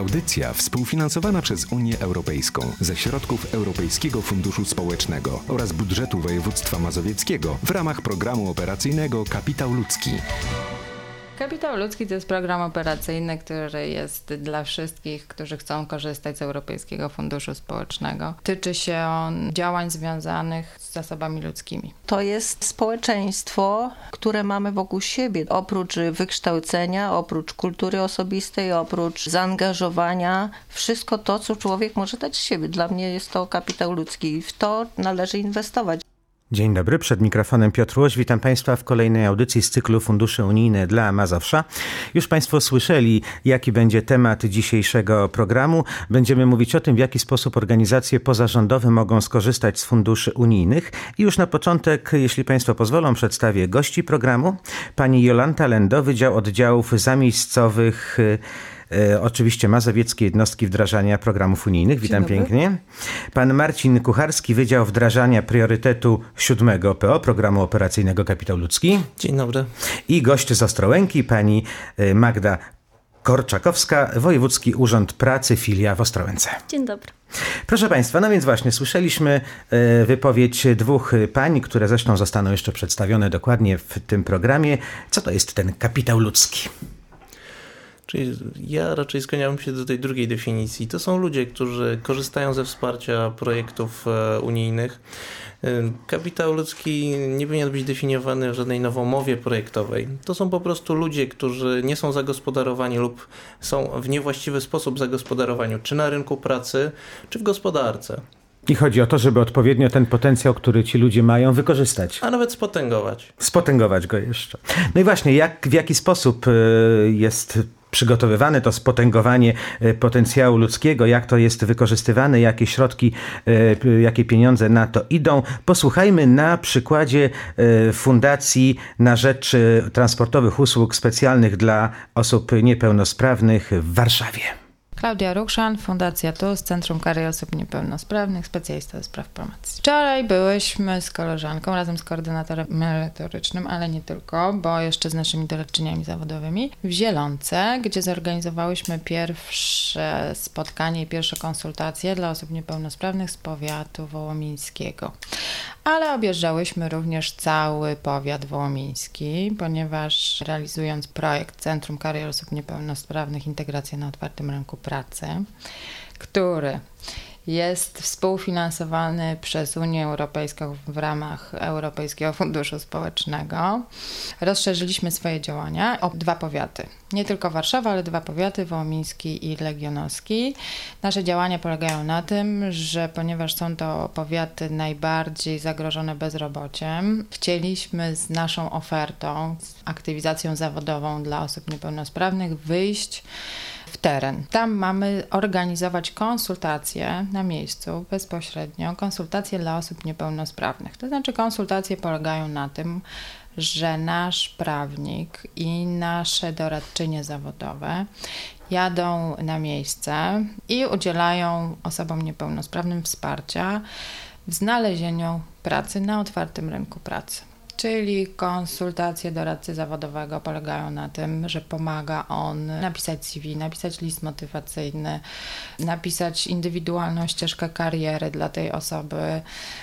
Audycja współfinansowana przez Unię Europejską ze środków Europejskiego Funduszu Społecznego oraz budżetu województwa mazowieckiego w ramach programu operacyjnego Kapitał Ludzki. Kapitał Ludzki to jest program operacyjny, który jest dla wszystkich, którzy chcą korzystać z Europejskiego Funduszu Społecznego. Tyczy się on działań związanych z zasobami ludzkimi. To jest społeczeństwo, które mamy wokół siebie. Oprócz wykształcenia, oprócz kultury osobistej, oprócz zaangażowania, wszystko to, co człowiek może dać z siebie. Dla mnie jest to kapitał ludzki i w to należy inwestować. Dzień dobry, przed mikrofonem Piotr Łoś. Witam Państwa w kolejnej audycji z cyklu Fundusze Unijne dla Mazowsza. Już Państwo słyszeli, jaki będzie temat dzisiejszego programu. Będziemy mówić o tym, w jaki sposób organizacje pozarządowe mogą skorzystać z funduszy unijnych. I już na początek, jeśli Państwo pozwolą, przedstawię gości programu. Pani Jolanta Lendo, Wydział Oddziałów Zamiejscowych, oczywiście Mazowieckie Jednostki Wdrażania Programów Unijnych. Witam pięknie. Pan Marcin Kucharski, Wydział Wdrażania Priorytetu 7 PO, Programu Operacyjnego Kapitał Ludzki. Dzień dobry. I gość z Ostrołęki, pani Magda Korczakowska, Wojewódzki Urząd Pracy, filia w Ostrołęce. Dzień dobry. Proszę Państwa, no więc właśnie słyszeliśmy wypowiedź dwóch pań, które zresztą zostaną jeszcze przedstawione dokładnie w tym programie. Co to jest ten kapitał ludzki? Czyli ja raczej skłaniałem się do tej drugiej definicji. To są ludzie, którzy korzystają ze wsparcia projektów unijnych. Kapitał ludzki nie powinien być definiowany w żadnej nowomowie projektowej. To są po prostu ludzie, którzy nie są zagospodarowani lub są w niewłaściwy sposób zagospodarowani, czy na rynku pracy, czy w gospodarce. I chodzi o to, żeby odpowiednio ten potencjał, który ci ludzie mają, wykorzystać. A nawet spotęgować. Spotęgować go jeszcze. No i właśnie, w jaki sposób jest przygotowywane to spotęgowanie potencjału ludzkiego, jak to jest wykorzystywane, jakie środki, jakie pieniądze na to idą. Posłuchajmy na przykładzie Fundacji na rzecz transportowych usług specjalnych dla osób niepełnosprawnych w Warszawie. Klaudia Ruchszan, Fundacja TUS, Centrum Kariery Osób Niepełnosprawnych, specjalista do spraw promocji. Wczoraj byłyśmy z koleżanką razem z koordynatorem merytorycznym, ale nie tylko, bo jeszcze z naszymi doradczyniami zawodowymi w Zielonce, gdzie zorganizowałyśmy pierwsze spotkanie i pierwsze konsultacje dla osób niepełnosprawnych z powiatu wołomińskiego. Ale objeżdżałyśmy również cały powiat wołomiński, ponieważ realizując projekt Centrum Kariery Osób Niepełnosprawnych Integracja na otwartym rynku pracy, który jest współfinansowany przez Unię Europejską w ramach Europejskiego Funduszu Społecznego. Rozszerzyliśmy swoje działania o 2 powiaty. Nie tylko Warszawa, ale 2 powiaty, wołomiński i legionowski. Nasze działania polegają na tym, że ponieważ są to powiaty najbardziej zagrożone bezrobociem, chcieliśmy z naszą ofertą, z aktywizacją zawodową dla osób niepełnosprawnych wyjść w teren. Tam mamy organizować konsultacje na miejscu, bezpośrednio, konsultacje dla osób niepełnosprawnych. To znaczy konsultacje polegają na tym, że nasz prawnik i nasze doradczynie zawodowe jadą na miejsce i udzielają osobom niepełnosprawnym wsparcia w znalezieniu pracy na otwartym rynku pracy. Czyli konsultacje doradcy zawodowego polegają na tym, że pomaga on napisać CV, napisać list motywacyjny, napisać indywidualną ścieżkę kariery dla tej osoby,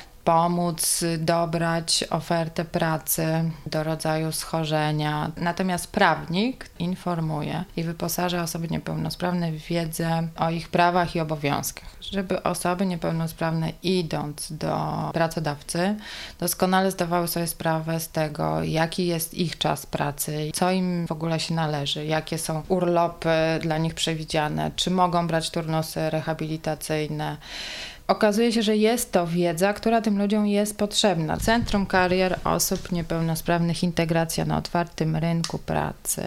pomóc dobrać ofertę pracy do rodzaju schorzenia. Natomiast prawnik informuje i wyposaża osoby niepełnosprawne w wiedzę o ich prawach i obowiązkach, żeby osoby niepełnosprawne, idąc do pracodawcy, doskonale zdawały sobie sprawę z tego, jaki jest ich czas pracy, co im w ogóle się należy, jakie są urlopy dla nich przewidziane, czy mogą brać turnusy rehabilitacyjne. Okazuje się, że jest to wiedza, która tym ludziom jest potrzebna. Centrum Karier Osób Niepełnosprawnych Integracja na otwartym rynku pracy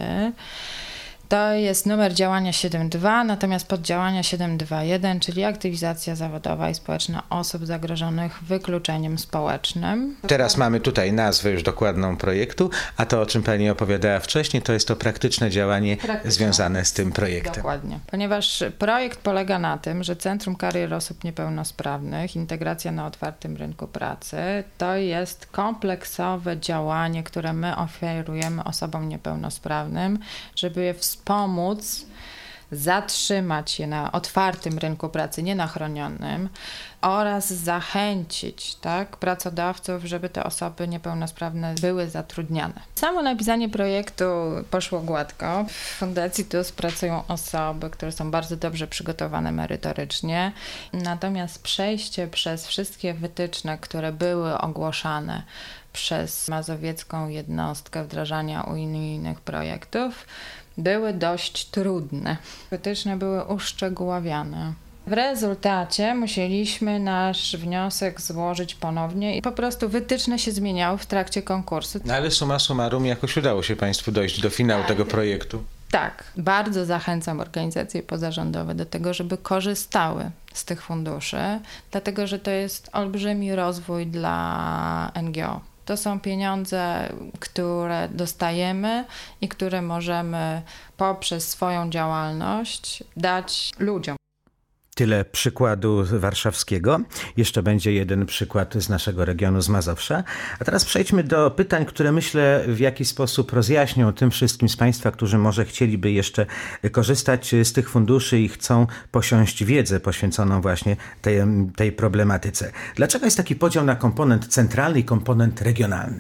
to jest numer działania 7.2, natomiast poddziałania 7.2.1, czyli aktywizacja zawodowa i społeczna osób zagrożonych wykluczeniem społecznym. Teraz mamy tutaj nazwę już dokładną projektu, a to, o czym Pani opowiadała wcześniej, to jest to praktyczne działanie związane z tym projektem. Dokładnie. Ponieważ projekt polega na tym, że Centrum Karier Osób Niepełnosprawnych, Integracja na otwartym rynku pracy, to jest kompleksowe działanie, które my oferujemy osobom niepełnosprawnym, żeby je wspomóc zatrzymać je na otwartym rynku pracy, nie na chronionym, oraz zachęcić, tak, pracodawców, żeby te osoby niepełnosprawne były zatrudniane. Samo napisanie projektu poszło gładko. W Fundacji TUS pracują osoby, które są bardzo dobrze przygotowane merytorycznie, natomiast przejście przez wszystkie wytyczne, które były ogłoszone przez mazowiecką jednostkę wdrażania unijnych projektów, były dość trudne. Wytyczne były uszczegóławiane. W rezultacie musieliśmy nasz wniosek złożyć ponownie i po prostu wytyczne się zmieniały w trakcie konkursu. No ale summa summarum jakoś udało się Państwu dojść do finału tego projektu. Tak, bardzo zachęcam organizacje pozarządowe do tego, żeby korzystały z tych funduszy, dlatego że to jest olbrzymi rozwój dla NGO. To są pieniądze, które dostajemy i które możemy poprzez swoją działalność dać ludziom. Tyle przykładu warszawskiego. Jeszcze będzie jeden przykład z naszego regionu, z Mazowsza. A teraz przejdźmy do pytań, które myślę w jakiś sposób rozjaśnią tym wszystkim z Państwa, którzy może chcieliby jeszcze korzystać z tych funduszy i chcą posiąść wiedzę poświęconą właśnie tej problematyce. Dlaczego jest taki podział na komponent centralny i komponent regionalny?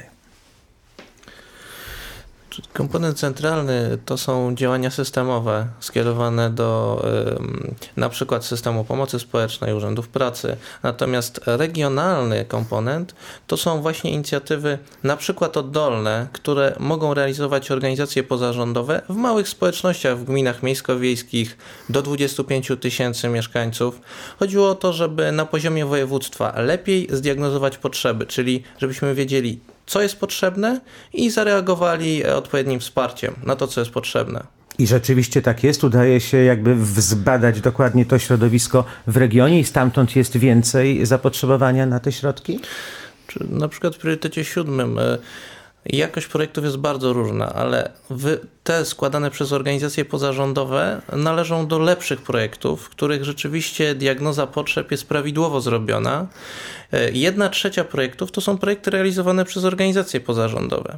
Komponent centralny to są działania systemowe skierowane do na przykład systemu pomocy społecznej, urzędów pracy. Natomiast regionalny komponent to są właśnie inicjatywy na przykład oddolne, które mogą realizować organizacje pozarządowe w małych społecznościach, w gminach miejsko-wiejskich do 25 000 mieszkańców. Chodziło o to, żeby na poziomie województwa lepiej zdiagnozować potrzeby, czyli żebyśmy wiedzieli, co jest potrzebne i zareagowali odpowiednim wsparciem na to, co jest potrzebne. I rzeczywiście tak jest. Udaje się jakby zbadać dokładnie to środowisko w regionie i stamtąd jest więcej zapotrzebowania na te środki? Na przykład w priorytecie 7 jakość projektów jest bardzo różna, ale te składane przez organizacje pozarządowe należą do lepszych projektów, w których rzeczywiście diagnoza potrzeb jest prawidłowo zrobiona. 1/3 projektów to są projekty realizowane przez organizacje pozarządowe.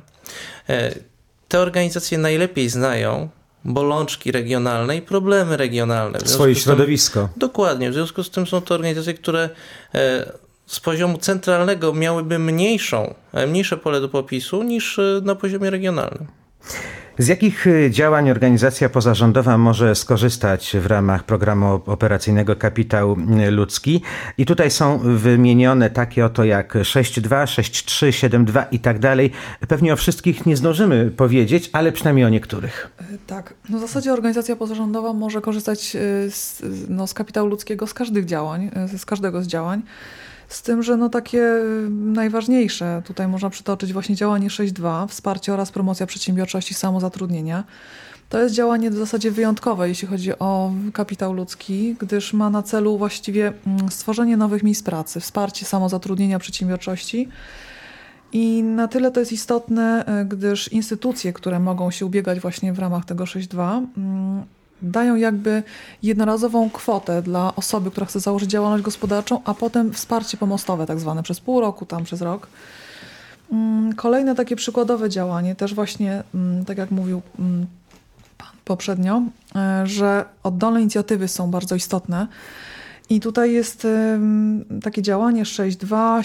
Te organizacje najlepiej znają bolączki regionalne i problemy regionalne. Swoje środowisko. Dokładnie. W związku z tym są to organizacje, które z poziomu centralnego miałyby mniejsze pole do popisu niż na poziomie regionalnym. Z jakich działań organizacja pozarządowa może skorzystać w ramach programu operacyjnego Kapitał Ludzki? I tutaj są wymienione takie oto jak 6.2, 6.3, 7.2 i tak dalej. Pewnie o wszystkich nie zdążymy powiedzieć, ale przynajmniej o niektórych. Tak. No w zasadzie organizacja pozarządowa może korzystać z kapitału ludzkiego z każdych działań, z każdego z działań. Z tym, że takie najważniejsze, tutaj można przytoczyć właśnie działanie 6.2, wsparcie oraz promocja przedsiębiorczości i samozatrudnienia. To jest działanie w zasadzie wyjątkowe, jeśli chodzi o kapitał ludzki, gdyż ma na celu właściwie stworzenie nowych miejsc pracy, wsparcie samozatrudnienia, przedsiębiorczości. I na tyle to jest istotne, gdyż instytucje, które mogą się ubiegać właśnie w ramach tego 6.2, dają jakby jednorazową kwotę dla osoby, która chce założyć działalność gospodarczą, a potem wsparcie pomostowe tak zwane przez pół roku, tam przez rok. Kolejne takie przykładowe działanie, też właśnie, tak jak mówił pan poprzednio, że oddolne inicjatywy są bardzo istotne. I tutaj jest takie działanie 6.2,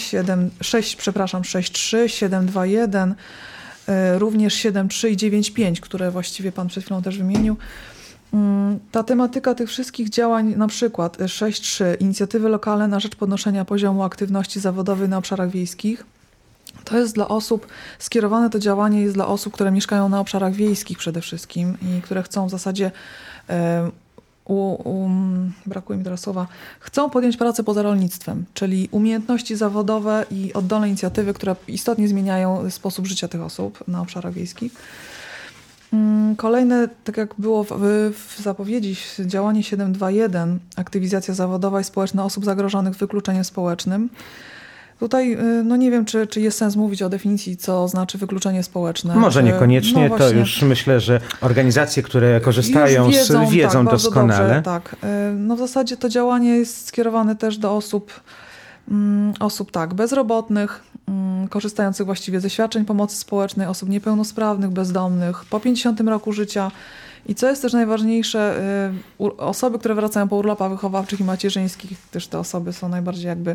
6.3, 7.2.1, również 7.3 i 9.5, które właściwie pan przed chwilą też wymienił. Ta tematyka tych wszystkich działań, na przykład 6.3, inicjatywy lokalne na rzecz podnoszenia poziomu aktywności zawodowej na obszarach wiejskich, to jest dla osób, skierowane to działanie jest dla osób, które mieszkają na obszarach wiejskich przede wszystkim i które chcą w zasadzie, brakuje mi teraz słowa, chcą podjąć pracę poza rolnictwem, czyli umiejętności zawodowe i oddolne inicjatywy, które istotnie zmieniają sposób życia tych osób na obszarach wiejskich. Kolejne, tak jak było w zapowiedzi, działanie 7.2.1, aktywizacja zawodowa i społeczna osób zagrożonych wykluczeniem społecznym. Tutaj nie wiem, czy jest sens mówić o definicji, co znaczy wykluczenie społeczne. Może niekoniecznie, to już myślę, że organizacje, które korzystają wiedzą tak, doskonale. Dobrze, tak. W zasadzie to działanie jest skierowane też do osób tak, bezrobotnych, korzystających właściwie ze świadczeń pomocy społecznej, osób niepełnosprawnych, bezdomnych, po 50 roku życia I co jest też najważniejsze, osoby, które wracają po urlopach wychowawczych i macierzyńskich, też te osoby są najbardziej jakby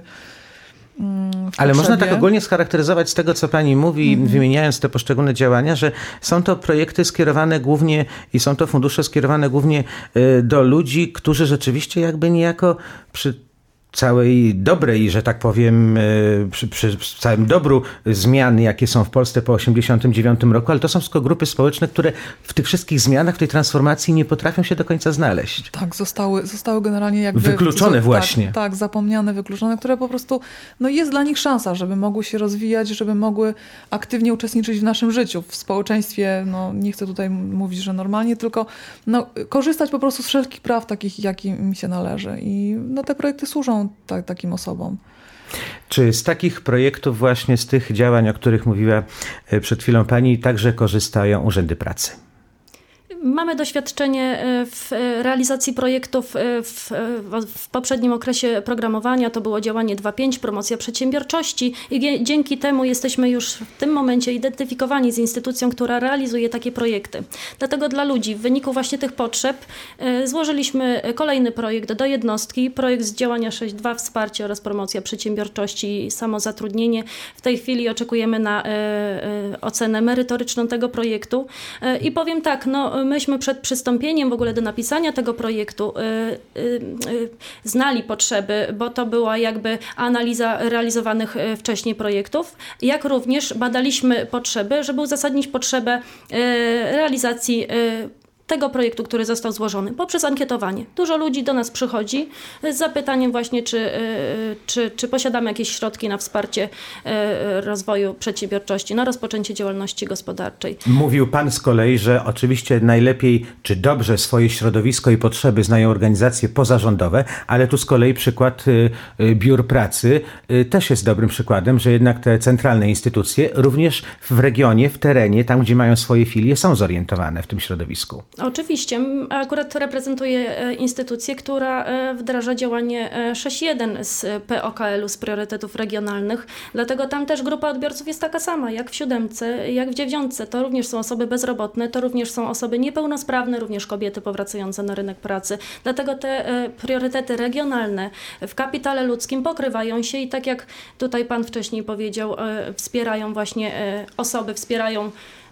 ale można tak ogólnie scharakteryzować z tego, co pani mówi, wymieniając te poszczególne działania, że są to projekty skierowane głównie i są to fundusze skierowane głównie do ludzi, którzy rzeczywiście jakby niejako przy całej dobrej, że tak powiem, przy całym dobru zmian, jakie są w Polsce po 1989 roku, ale to są wszystko grupy społeczne, które w tych wszystkich zmianach, w tej transformacji nie potrafią się do końca znaleźć. Tak, zostały generalnie jakby... Wykluczone właśnie. Tak, zapomniane, wykluczone, które po prostu, jest dla nich szansa, żeby mogły się rozwijać, żeby mogły aktywnie uczestniczyć w naszym życiu, w społeczeństwie, nie chcę tutaj mówić, że normalnie, tylko korzystać po prostu z wszelkich praw takich, jakie im się należy. I te projekty służą takim osobom. Czy z takich projektów, właśnie z tych działań, o których mówiła przed chwilą pani, także korzystają urzędy pracy? Mamy doświadczenie w realizacji projektów w poprzednim okresie programowania. To było działanie 2.5, promocja przedsiębiorczości i dzięki temu jesteśmy już w tym momencie identyfikowani z instytucją, która realizuje takie projekty. Dlatego dla ludzi w wyniku właśnie tych potrzeb złożyliśmy kolejny projekt do jednostki, projekt z działania 6.2 wsparcie oraz promocja przedsiębiorczości i samozatrudnienie. W tej chwili oczekujemy na ocenę merytoryczną tego projektu i powiem tak, myśmy przed przystąpieniem w ogóle do napisania tego projektu znali potrzeby, bo to była jakby analiza realizowanych wcześniej projektów, jak również badaliśmy potrzeby, żeby uzasadnić potrzebę realizacji tego projektu, który został złożony poprzez ankietowanie. Dużo ludzi do nas przychodzi z zapytaniem właśnie, czy posiadamy jakieś środki na wsparcie rozwoju przedsiębiorczości, na rozpoczęcie działalności gospodarczej. Mówił pan z kolei, że oczywiście najlepiej czy dobrze swoje środowisko i potrzeby znają organizacje pozarządowe, ale tu z kolei przykład biur pracy też jest dobrym przykładem, że jednak te centralne instytucje również w regionie, w terenie, tam gdzie mają swoje filie, są zorientowane w tym środowisku. Oczywiście. Akurat reprezentuję instytucję, która wdraża działanie 6.1 z POKL-u, z priorytetów regionalnych. Dlatego tam też grupa odbiorców jest taka sama, jak w 7, jak w 9. To również są osoby bezrobotne, to również są osoby niepełnosprawne, również kobiety powracające na rynek pracy. Dlatego te priorytety regionalne w kapitale ludzkim pokrywają się i tak jak tutaj pan wcześniej powiedział, wspierają właśnie osoby, wspierają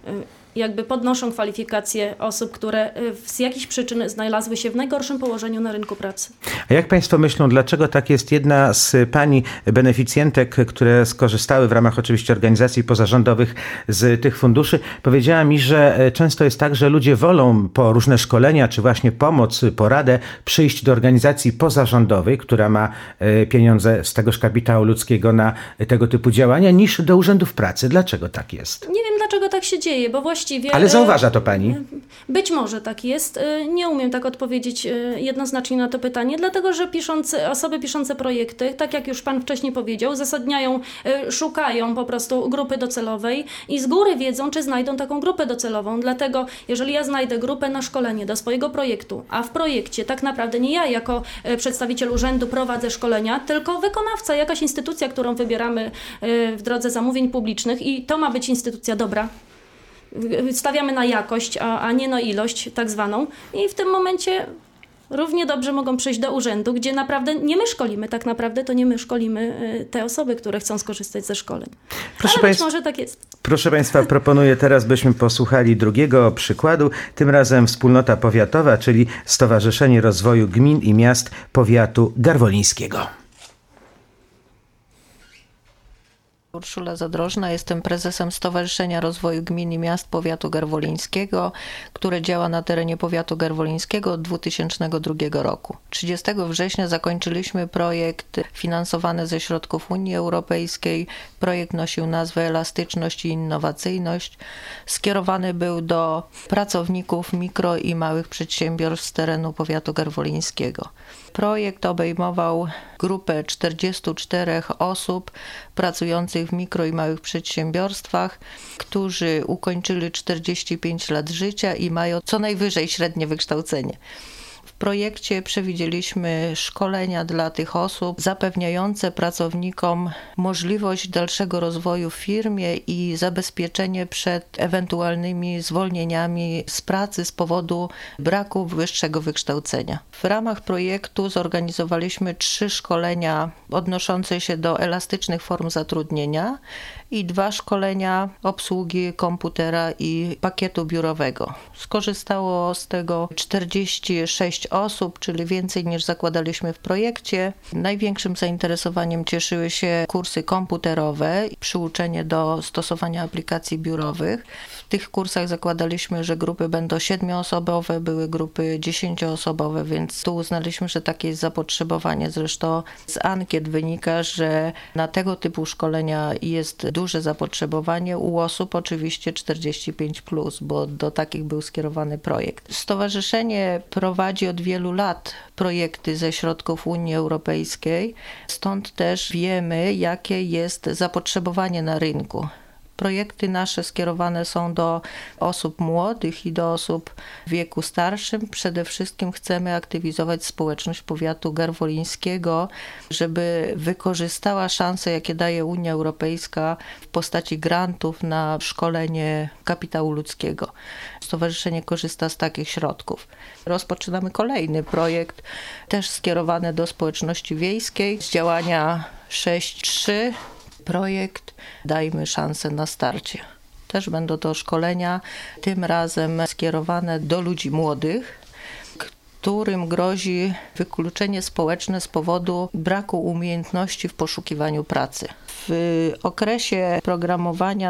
jakby podnoszą kwalifikacje osób, które z jakichś przyczyn znalazły się w najgorszym położeniu na rynku pracy. A jak państwo myślą, dlaczego tak jest? Jedna z pani beneficjentek, które skorzystały w ramach oczywiście organizacji pozarządowych z tych funduszy, powiedziała mi, że często jest tak, że ludzie wolą po różne szkolenia, czy właśnie pomoc, poradę przyjść do organizacji pozarządowej, która ma pieniądze z tegoż kapitału ludzkiego na tego typu działania, niż do urzędów pracy. Dlaczego tak jest? Nie wiem, dlaczego tak się dzieje, bo właściwie... Ale zauważa to pani? Być może tak jest. Nie umiem tak odpowiedzieć jednoznacznie na to pytanie, dlatego że osoby piszące projekty, tak jak już pan wcześniej powiedział, uzasadniają, szukają po prostu grupy docelowej i z góry wiedzą, czy znajdą taką grupę docelową. Dlatego jeżeli ja znajdę grupę na szkolenie do swojego projektu, a w projekcie tak naprawdę nie ja jako przedstawiciel urzędu prowadzę szkolenia, tylko wykonawca, jakaś instytucja, którą wybieramy w drodze zamówień publicznych i to ma być instytucja dobra. Stawiamy na jakość, a nie na ilość tak zwaną i w tym momencie równie dobrze mogą przyjść do urzędu, gdzie naprawdę nie my szkolimy, tak naprawdę to nie my szkolimy te osoby, które chcą skorzystać ze szkoleń. Ale być może tak jest. Proszę państwa, proponuję teraz, byśmy posłuchali drugiego przykładu, tym razem Wspólnota Powiatowa, czyli Stowarzyszenie Rozwoju Gmin i Miast Powiatu Garwolińskiego. Urszula Zadrożna, jestem prezesem Stowarzyszenia Rozwoju Gmin i Miast Powiatu Garwolińskiego, które działa na terenie Powiatu Garwolińskiego od 2002 roku. 30 września zakończyliśmy projekt finansowany ze środków Unii Europejskiej. Projekt nosił nazwę Elastyczność i Innowacyjność. Skierowany był do pracowników mikro i małych przedsiębiorstw z terenu Powiatu Garwolińskiego. Projekt obejmował grupę 44 osób pracujących w mikro i małych przedsiębiorstwach, którzy ukończyli 45 lat życia i mają co najwyżej średnie wykształcenie. W projekcie przewidzieliśmy szkolenia dla tych osób, zapewniające pracownikom możliwość dalszego rozwoju w firmie i zabezpieczenie przed ewentualnymi zwolnieniami z pracy z powodu braku wyższego wykształcenia. W ramach projektu zorganizowaliśmy 3 szkolenia odnoszące się do elastycznych form zatrudnienia i 2 szkolenia obsługi komputera i pakietu biurowego. Skorzystało z tego 46 osób, czyli więcej niż zakładaliśmy w projekcie. Największym zainteresowaniem cieszyły się kursy komputerowe, przyuczenie do stosowania aplikacji biurowych. W tych kursach zakładaliśmy, że grupy będą 7-osobowe, były grupy 10-osobowe, więc tu uznaliśmy, że takie jest zapotrzebowanie. Zresztą z ankiet wynika, że na tego typu szkolenia jest duże zapotrzebowanie u osób oczywiście 45+, bo do takich był skierowany projekt. Stowarzyszenie prowadzi od wielu lat projekty ze środków Unii Europejskiej, stąd też wiemy, jakie jest zapotrzebowanie na rynku. Projekty nasze skierowane są do osób młodych i do osób w wieku starszym. Przede wszystkim chcemy aktywizować społeczność powiatu garwolińskiego, żeby wykorzystała szanse, jakie daje Unia Europejska w postaci grantów na szkolenie kapitału ludzkiego. Stowarzyszenie korzysta z takich środków. Rozpoczynamy kolejny projekt, też skierowany do społeczności wiejskiej z działania 6.3. Projekt Dajmy szansę na starcie. Też będą to szkolenia, tym razem skierowane do ludzi młodych, którym grozi wykluczenie społeczne z powodu braku umiejętności w poszukiwaniu pracy. W okresie programowania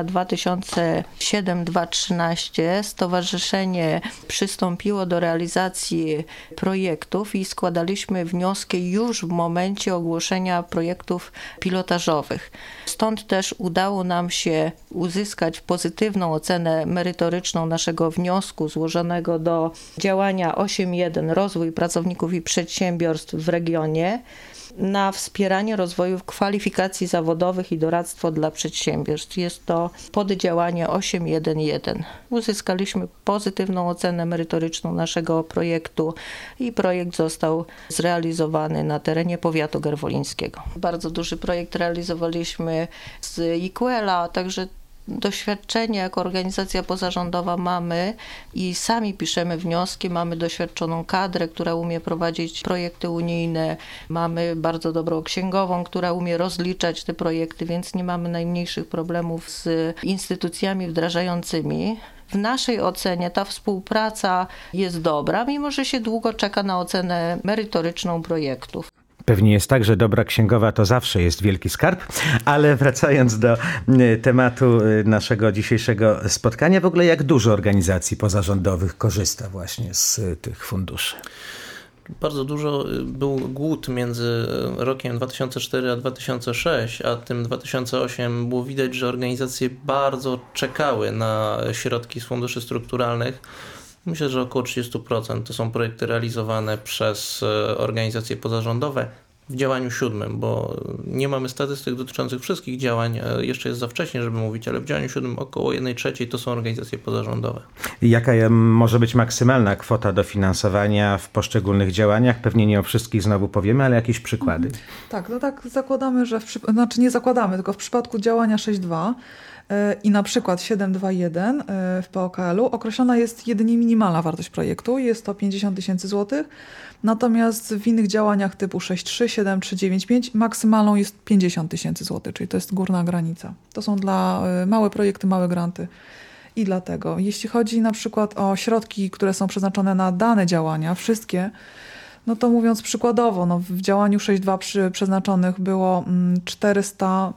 2007-2013 stowarzyszenie przystąpiło do realizacji projektów i składaliśmy wnioski już w momencie ogłoszenia projektów pilotażowych. Stąd też udało nam się uzyskać pozytywną ocenę merytoryczną naszego wniosku złożonego do działania 8.1 Rozwój pracowników i przedsiębiorstw w regionie na wspieranie rozwoju kwalifikacji zawodowych i doradztwo dla przedsiębiorstw. Jest to poddziałanie 8.1.1. Uzyskaliśmy pozytywną ocenę merytoryczną naszego projektu i projekt został zrealizowany na terenie powiatu garwolińskiego. Bardzo duży projekt realizowaliśmy z IQEL-a, także doświadczenie jako organizacja pozarządowa mamy i sami piszemy wnioski, mamy doświadczoną kadrę, która umie prowadzić projekty unijne, mamy bardzo dobrą księgową, która umie rozliczać te projekty, więc nie mamy najmniejszych problemów z instytucjami wdrażającymi. W naszej ocenie ta współpraca jest dobra, mimo że się długo czeka na ocenę merytoryczną projektów. Pewnie jest tak, że dobra księgowa to zawsze jest wielki skarb, ale wracając do tematu naszego dzisiejszego spotkania, w ogóle jak dużo organizacji pozarządowych korzysta właśnie z tych funduszy? Bardzo dużo. Był głód między rokiem 2004 a 2006, a tym 2008 było widać, że organizacje bardzo czekały na środki z funduszy strukturalnych. Myślę, że około 30% to są projekty realizowane przez organizacje pozarządowe w działaniu 7, bo nie mamy statystyk dotyczących wszystkich działań, jeszcze jest za wcześnie, żeby mówić, ale w działaniu 7 około 1/3 to są organizacje pozarządowe. I jaka może być maksymalna kwota dofinansowania w poszczególnych działaniach? Pewnie nie o wszystkich znowu powiemy, ale jakieś przykłady. Tak, no tak zakładamy, że nie zakładamy, tylko w przypadku działania 6.2 i na przykład 7.2.1 w POKL-u określona jest jedynie minimalna wartość projektu, jest to 50 000 złotych, natomiast w innych działaniach typu 6.3, 7.3, 9.5 maksymalną jest 50 000 złotych, czyli to jest górna granica. To są dla małe projekty, małe granty. I dlatego, jeśli chodzi na przykład o środki, które są przeznaczone na dane działania, wszystkie, no to mówiąc przykładowo, w działaniu 6.2 przeznaczonych było 400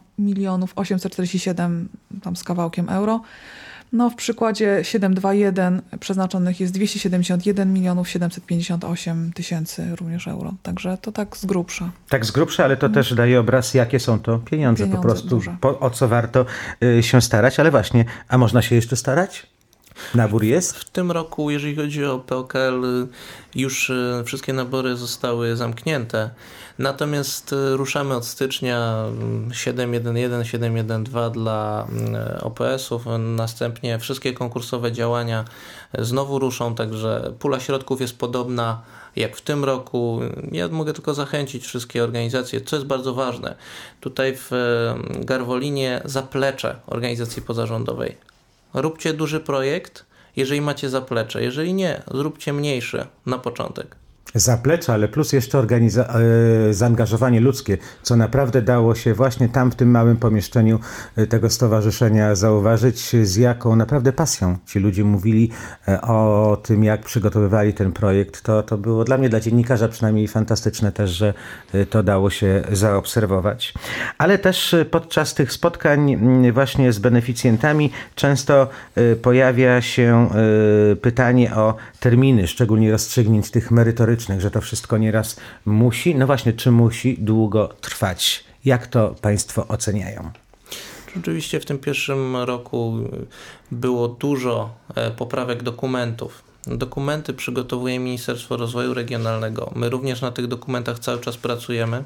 847 tam z kawałkiem euro. No w przykładzie 7.2.1 przeznaczonych jest 271 758 000 również euro. Także to tak z grubsza. Tak z grubsza, ale to też daje obraz, jakie są to pieniądze po prostu, o co warto się starać. Ale właśnie, a można się jeszcze starać? Nabór jest? W tym roku, jeżeli chodzi o POKL, już wszystkie nabory zostały zamknięte. Natomiast ruszamy od stycznia 7.1.1, 7.1.2 dla OPS-ów. Następnie wszystkie konkursowe działania znowu ruszą, także pula środków jest podobna jak w tym roku. Ja mogę tylko zachęcić wszystkie organizacje, co jest bardzo ważne. Tutaj w Garwolinie zaplecze organizacji pozarządowej. Róbcie duży projekt, jeżeli macie zaplecze. Jeżeli nie, zróbcie mniejszy na początek. Zaplecze, ale plus jeszcze zaangażowanie ludzkie, co naprawdę dało się właśnie tam w tym małym pomieszczeniu tego stowarzyszenia zauważyć, z jaką naprawdę pasją ci ludzie mówili o tym, jak przygotowywali ten projekt. To było dla mnie, dla dziennikarza przynajmniej fantastyczne też, że to dało się zaobserwować. Ale też podczas tych spotkań właśnie z beneficjentami często pojawia się pytanie o terminy, szczególnie rozstrzygnięć tych merytorycznych, że to wszystko nieraz musi, no właśnie, czy musi długo trwać? Jak to Państwo oceniają? Rzeczywiście w tym pierwszym roku było dużo poprawek dokumentów. Dokumenty przygotowuje Ministerstwo Rozwoju Regionalnego. My również na tych dokumentach cały czas pracujemy.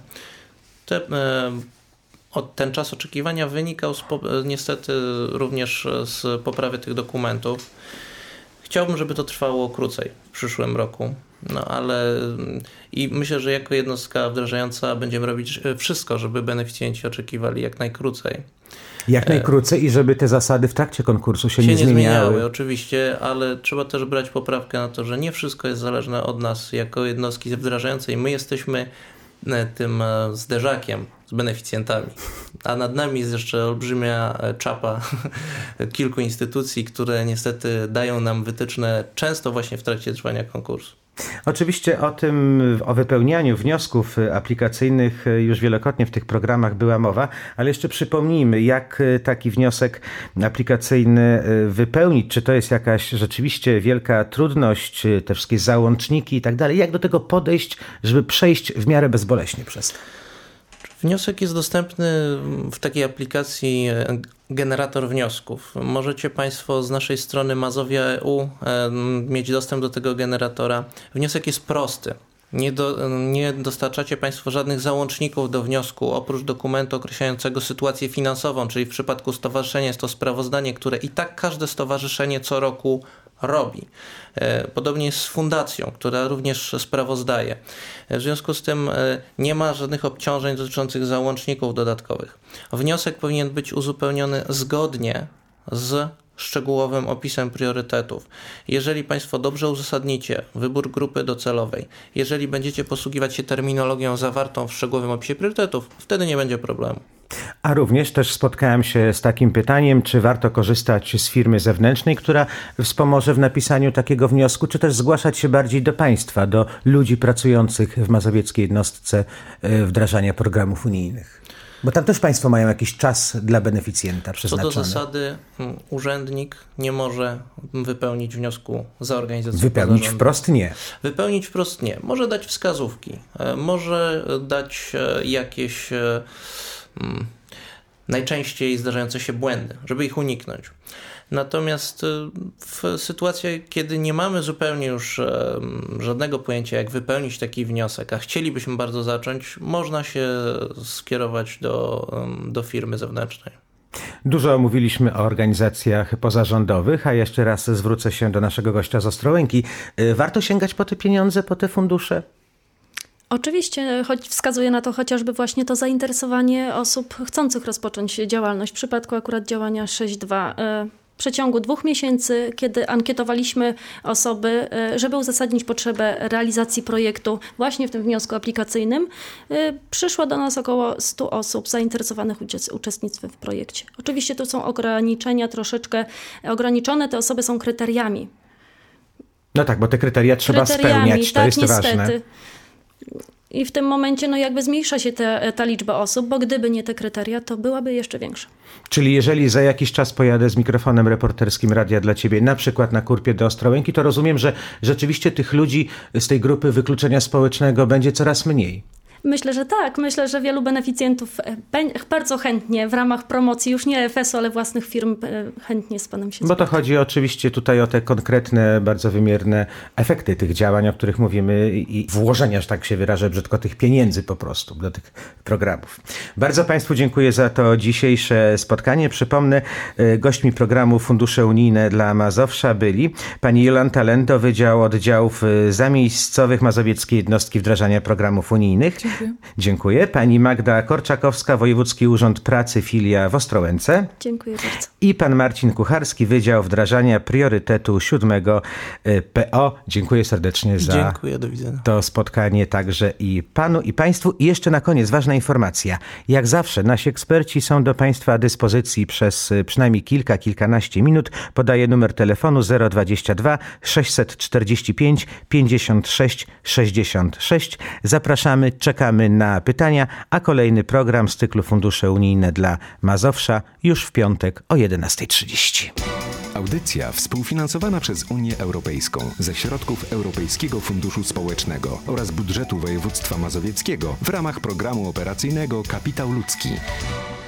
Ten czas oczekiwania wynikał niestety również z poprawy tych dokumentów. Chciałbym, żeby to trwało krócej w przyszłym roku, ale i myślę, że jako jednostka wdrażająca będziemy robić wszystko, żeby beneficjenci oczekiwali jak najkrócej. Jak najkrócej i żeby te zasady w trakcie konkursu się nie zmieniały. Oczywiście, ale trzeba też brać poprawkę na to, że nie wszystko jest zależne od nas jako jednostki wdrażającej. My jesteśmy tym zderzakiem z beneficjentami, a nad nami jest jeszcze olbrzymia czapa kilku instytucji, które niestety dają nam wytyczne często właśnie w trakcie trwania konkursu. Oczywiście o wypełnianiu wniosków aplikacyjnych już wielokrotnie w tych programach była mowa, ale jeszcze przypomnijmy, jak taki wniosek aplikacyjny wypełnić, czy to jest jakaś rzeczywiście wielka trudność, te wszystkie załączniki i tak dalej, jak do tego podejść, żeby przejść w miarę bezboleśnie przez to. Wniosek jest dostępny w takiej aplikacji Generator Wniosków. Możecie Państwo z naszej strony Mazowia.eu mieć dostęp do tego generatora. Wniosek jest prosty. Nie dostarczacie Państwo żadnych załączników do wniosku, oprócz dokumentu określającego sytuację finansową, czyli w przypadku stowarzyszenia jest to sprawozdanie, które i tak każde stowarzyszenie co roku robi. Podobnie jest z fundacją, która również sprawozdaje. W związku z tym nie ma żadnych obciążeń dotyczących załączników dodatkowych. Wniosek powinien być uzupełniony zgodnie z szczegółowym opisem priorytetów. Jeżeli Państwo dobrze uzasadnicie wybór grupy docelowej, jeżeli będziecie posługiwać się terminologią zawartą w szczegółowym opisie priorytetów, wtedy nie będzie problemu. A również też spotkałem się z takim pytaniem, czy warto korzystać z firmy zewnętrznej, która wspomoże w napisaniu takiego wniosku, czy też zgłaszać się bardziej do państwa, do ludzi pracujących w mazowieckiej jednostce wdrażania programów unijnych. Bo tam też Państwo mają jakiś czas dla beneficjenta przeznaczony. Co do zasady urzędnik nie może wypełnić wniosku za organizacją Wypełnić wprost nie. Wypełnić wprost nie. Może dać wskazówki, może dać jakieś najczęściej zdarzające się błędy, żeby ich uniknąć. Natomiast w sytuacji, kiedy nie mamy zupełnie już żadnego pojęcia, jak wypełnić taki wniosek, a chcielibyśmy bardzo zacząć, można się skierować do firmy zewnętrznej. Dużo mówiliśmy o organizacjach pozarządowych, a jeszcze raz zwrócę się do naszego gościa z Ostrołęki. Warto sięgać po te pieniądze, po te fundusze? Oczywiście, choć wskazuje na to chociażby właśnie to zainteresowanie osób chcących rozpocząć działalność. W przypadku akurat działania 6.2 w przeciągu 2 miesięcy, kiedy ankietowaliśmy osoby, żeby uzasadnić potrzebę realizacji projektu właśnie w tym wniosku aplikacyjnym, przyszło do nas około 100 osób zainteresowanych uczestnictwem w projekcie. Oczywiście tu są ograniczenia troszeczkę ograniczone, te osoby są kryteriami. No tak, bo te kryteria trzeba spełniać, to tak, jest niestety. ważne. I w tym momencie jakby zmniejsza się ta liczba osób, bo gdyby nie te kryteria, to byłaby jeszcze większa. Czyli jeżeli za jakiś czas pojadę z mikrofonem reporterskim Radia dla Ciebie, na przykład na Kurpie do Ostrołęki, to rozumiem, że rzeczywiście tych ludzi z tej grupy wykluczenia społecznego będzie coraz mniej. Myślę, że tak. Myślę, że wielu beneficjentów bardzo chętnie w ramach promocji, już nie EFS-u, ale własnych firm, chętnie z panem się spotka. Bo to chodzi oczywiście tutaj o te konkretne, bardzo wymierne efekty tych działań, o których mówimy i włożenia, że tak się wyrażę brzydko, tych pieniędzy po prostu do tych programów. Bardzo Państwu dziękuję za to dzisiejsze spotkanie. Przypomnę, gośćmi programu Fundusze Unijne dla Mazowsza byli pani Jolanta Lento, Wydział Oddziałów Zamiejscowych Mazowieckiej Jednostki Wdrażania Programów Unijnych. Dziękuję. Pani Magda Korczakowska, Wojewódzki Urząd Pracy, filia w Ostrołęce. Dziękuję bardzo. I pan Marcin Kucharski, Wydział Wdrażania Priorytetu 7 PO. Dziękuję serdecznie za do widzenia. to spotkanie także i panu i państwu. I jeszcze na koniec ważna informacja. Jak zawsze nasi eksperci są do państwa dyspozycji przez przynajmniej kilkanaście minut. Podaję numer telefonu 022 645 56 66. Zapraszamy, czekamy na pytania, a kolejny program z cyklu Fundusze Unijne dla Mazowsza już w piątek o 11:30. Audycja współfinansowana przez Unię Europejską ze środków Europejskiego Funduszu Społecznego oraz budżetu województwa mazowieckiego w ramach programu operacyjnego Kapitał Ludzki.